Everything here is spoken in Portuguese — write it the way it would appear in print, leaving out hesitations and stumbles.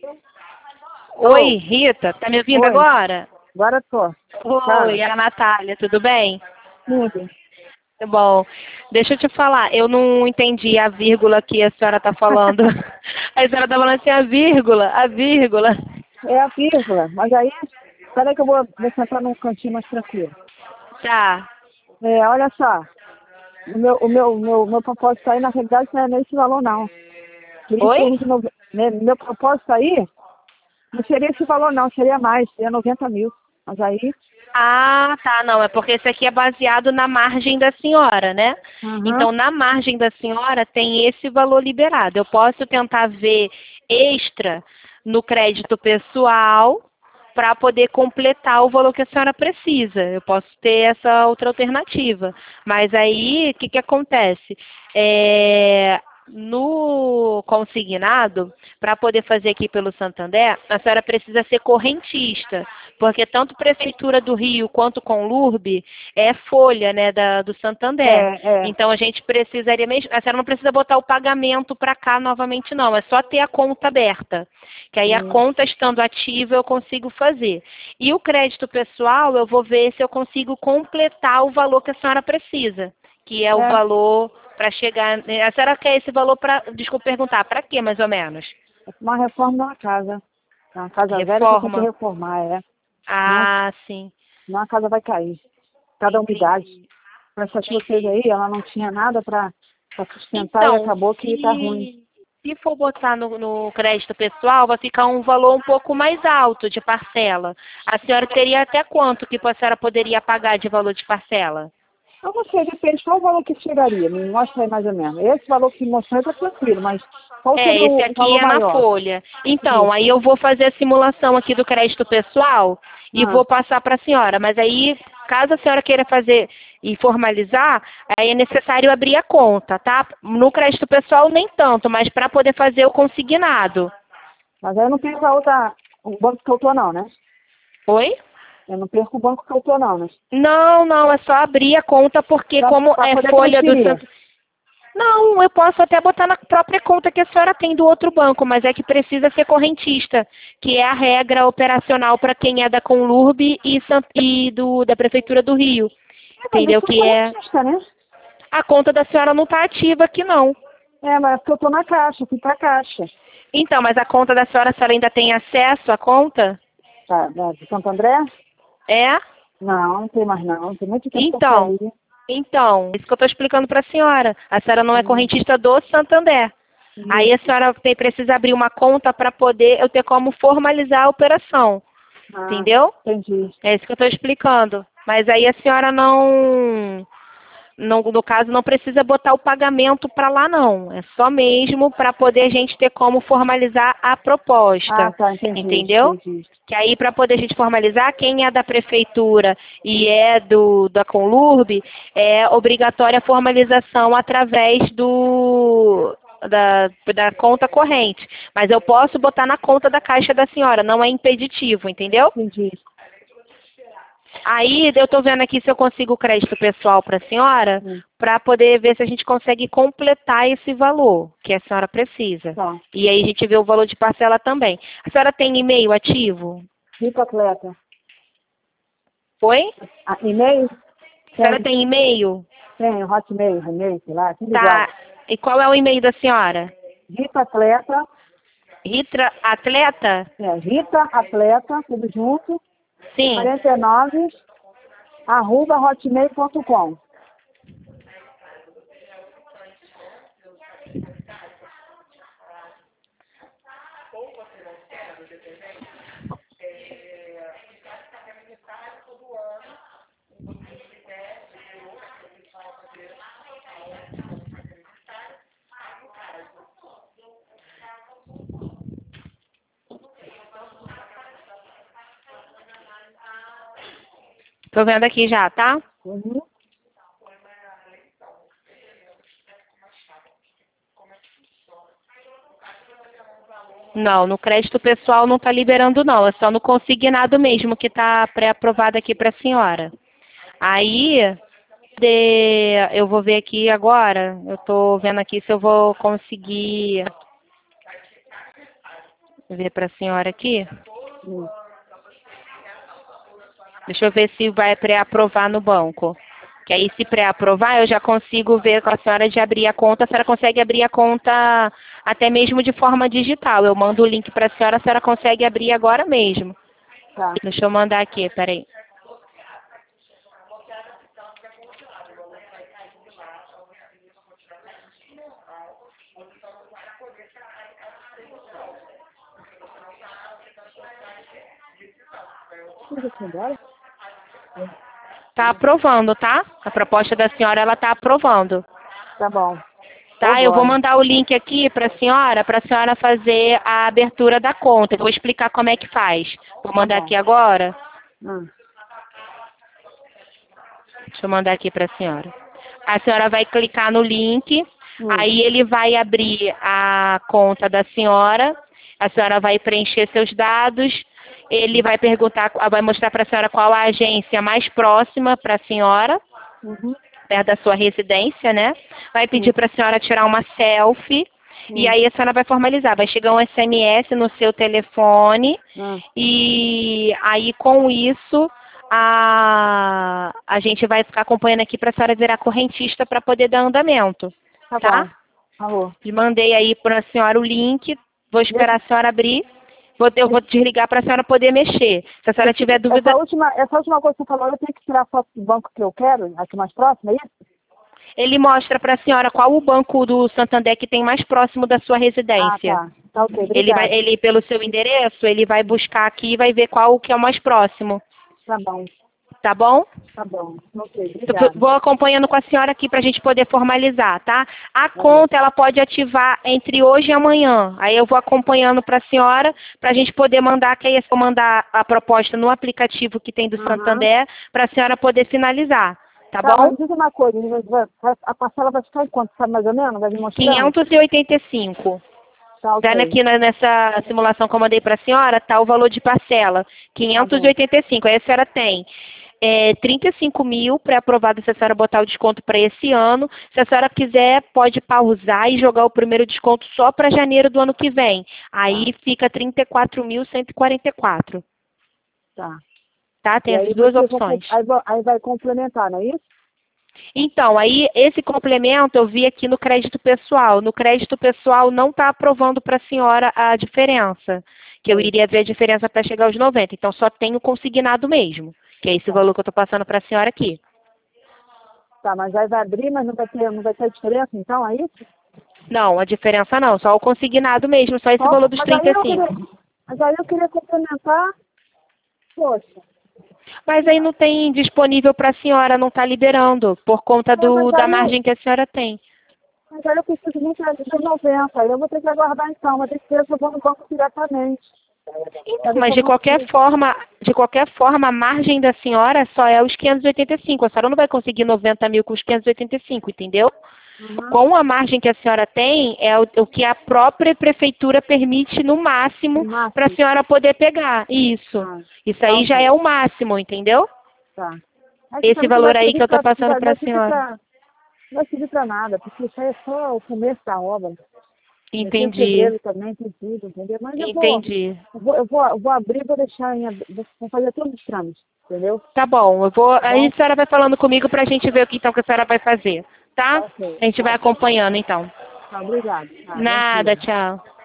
Oi, Rita, tá me ouvindo Oi, agora? agora tô. Oi, Fala. é a Natália, tudo bem? Tudo. Tá bom. Deixa eu te falar, eu não entendi a vírgula que a senhora tá falando. A senhora tá falando assim, a vírgula. É a vírgula, mas aí, peraí que eu vou sentar num cantinho mais tranquilo. Tá. Olha só, o meu propósito aí, na realidade, não é nesse valor, não. Seria em Oi? torno de meu propósito aí, não seria esse valor, não, seria mais, seria 90 mil. Mas aí, Ah, tá, não, é porque esse aqui é baseado na margem da senhora, né? aham, Então, na margem da senhora tem esse valor liberado. Eu posso tentar ver extra no crédito pessoal para poder completar o valor que a senhora precisa. Eu posso ter essa outra alternativa. Mas aí, o que que acontece? No consignado, para poder fazer aqui pelo Santander, a senhora precisa ser correntista, porque tanto Prefeitura do Rio quanto Conlurb é folha, né, do Santander. é, Então a gente precisaria mesmo, a senhora não precisa botar o pagamento para cá novamente não, é só ter a conta aberta, que aí a hum, conta estando ativa eu consigo fazer. E o crédito pessoal eu vou ver se eu consigo completar o valor que a senhora precisa, que é o é valor para chegar. A senhora quer esse valor para, desculpa perguntar, para quê mais ou menos? uma reforma de uma casa. É uma casa velha que eu tenho que Reforma? reformar, Senão, Ah, sim. senão a casa vai cair. Cada umidade. Entendi. Com essa chuva que teve Entendi. aí, ela não tinha nada para sustentar e Então, acabou que tá ruim. se for botar no crédito pessoal, vai ficar um valor um pouco mais alto de parcela. A senhora teria até quanto que a senhora poderia pagar de valor de parcela? Então você depende qual o valor que chegaria, me mostra aí mais ou menos. Esse valor que me mostrou está tranquilo, mas qual seria Esse o aqui valor é na maior? folha. Então, Isso. aí eu vou fazer a simulação aqui do crédito pessoal e Ah, vou passar para a senhora. Mas aí, caso a senhora queira fazer e formalizar, aí é necessário abrir a conta, tá? No crédito pessoal nem tanto, mas para poder fazer o consignado. mas aí eu não perco o banco que eu tô não, né? Oi? Eu não perco o banco que eu tô não, né? Não, não, é só abrir a conta porque como Para é poder folha do transferir. Santo. Não, eu posso até botar na própria conta que a senhora tem do outro banco, mas é que precisa ser correntista, que é a regra operacional para quem é da Conlurb da Prefeitura do Rio. Mas eu Entendeu? sou Que é correntista, né? a conta da senhora não está ativa aqui não. Mas é porque eu tô na caixa, eu fui pra caixa. Então, mas a senhora ainda tem acesso à conta? Tá, de Santo André? É? Não, não tem mais não. Tem muito tempo que eu Então, saí. isso que eu estou explicando para a senhora. A senhora não é Hum, correntista do Santander. Aí a isso. senhora precisa abrir uma conta para poder eu ter como formalizar a operação. Ah, Entendeu? entendi. É isso que eu estou explicando. Mas aí a senhora não, no caso, não precisa botar o pagamento para lá, não. É só mesmo para poder a gente ter como formalizar a Ah, proposta. tá, entendi, Entendeu? entendi. Que aí, para poder a gente formalizar, quem é da prefeitura e é da Conlurb, é obrigatória a formalização através da conta corrente. Mas eu posso botar na conta da caixa da senhora, não é impeditivo, entendeu? Entendi. Aí eu estou vendo aqui se eu consigo o crédito pessoal para a senhora, Hum, para poder ver se a gente consegue completar esse valor que a senhora precisa. tá. E aí a gente vê o valor de parcela também. A senhora tem e-mail ativo? Rico atleta. Oi? E-mail? A senhora tem e-mail? Tem, Hotmail, e-mail, sei lá, tudo igual. Tá. E qual é o e-mail da senhora? Rita Atleta, Rita Atleta? Rita Atleta, tudo junto, Sim. 49, @hotmail.com. Tô vendo aqui já, tá? Uhum. Não, no crédito pessoal não está liberando não, é só no consignado mesmo que está pré-aprovado aqui para a senhora. Aí, eu vou ver aqui agora, eu estou vendo aqui se eu vou conseguir ver para a senhora aqui. Hum. Deixa eu ver se vai pré-aprovar no banco. Que aí, se pré-aprovar, eu já consigo ver com a senhora de abrir a conta. A senhora consegue abrir a conta até mesmo de forma digital. Eu mando o link para a senhora consegue abrir agora mesmo. Tá. Deixa eu mandar aqui, peraí. Tá aprovando, tá? A proposta da senhora, ela tá aprovando. Tá bom. Tá? Eu vou mandar o link aqui para a senhora fazer a abertura da conta. Eu vou explicar como é que faz. Vou mandar aqui agora. Deixa eu mandar aqui para a senhora. A senhora vai clicar no link, aí ele vai abrir a conta da senhora, a senhora vai preencher seus dados, ele vai perguntar, vai mostrar para a senhora qual a agência mais próxima para a senhora, perto da sua residência, né? Vai pedir para a senhora tirar uma selfie, e aí a senhora vai formalizar. Vai chegar um SMS no seu telefone, e aí com isso a gente vai ficar acompanhando aqui para a senhora virar correntista para poder dar andamento. Tá? Alô. Mandei aí para a senhora o link, vou esperar a senhora abrir. Eu vou desligar para a senhora poder mexer. Se a senhora tiver dúvida... Essa última coisa que você falou, eu tenho que tirar a foto do banco que eu quero, aqui mais próximo, é isso? Ele mostra para a senhora qual o banco do Santander que tem mais próximo da sua residência. Ah, tá. Tá ok, obrigada. Ele, pelo seu endereço, ele vai buscar aqui e vai ver qual que é o mais próximo. Tá bom. Tá bom? Tá bom. Ok, obrigada. Vou acompanhando com a senhora aqui para a gente poder formalizar, tá? A conta, ela pode ativar entre hoje e amanhã. Aí eu vou acompanhando para a senhora, para a gente poder mandar, que aí eu vou mandar a proposta no aplicativo que tem do Santander, para a senhora poder finalizar. Tá bom? Mas diz uma coisa, a parcela vai ficar em quanto, sabe mais ou menos? Vai me mostrando? 585. Tá, ok. Vendo aqui nessa simulação que eu mandei para a senhora, tá o valor de parcela, 585. Aí a senhora tem 35 mil pré-aprovado se a senhora botar o desconto para esse ano. Se a senhora quiser, pode pausar e jogar o primeiro desconto só para janeiro do ano que vem. Aí fica 34.144. Tá. Tá? Tem essas duas opções. Aí vai complementar, não é isso? Então, aí esse complemento eu vi aqui no crédito pessoal. No crédito pessoal não está aprovando para a senhora a diferença, que eu iria ver a diferença para chegar aos 90. Então, só tem o consignado mesmo, que é esse valor que eu estou passando para a senhora aqui. Tá, mas aí vai abrir, mas não vai ter diferença, então, é isso? Não, a diferença não, só o consignado mesmo, só esse valor dos 35. Mas aí eu queria complementar, poxa. Mas aí não tem disponível para a senhora, não está liberando, por conta da margem que a senhora tem. Mas aí eu preciso muito de 90, aí eu vou ter que aguardar então, vou ter que ver se eu vou no banco diretamente. Mas de qualquer forma, a margem da senhora só é os 585. A senhora não vai conseguir 90 mil com os 585, entendeu? Com a margem que a senhora tem, é o que a própria prefeitura permite no máximo para a senhora poder pegar. Isso. Isso aí já é o máximo, entendeu? Tá. Esse valor aí que eu estou passando para a senhora. Não vai servir para nada, porque isso aí é só o começo da obra. Entendi. Também tem tudo, entendeu? Mas entendi. Eu vou abrir, vou deixar vou fazer todos os trâmites, entendeu? Tá bom, aí a senhora vai falando comigo pra gente ver o que então que a senhora vai fazer, tá? A gente vai acompanhando então. Tá, obrigada. Nada, tchau.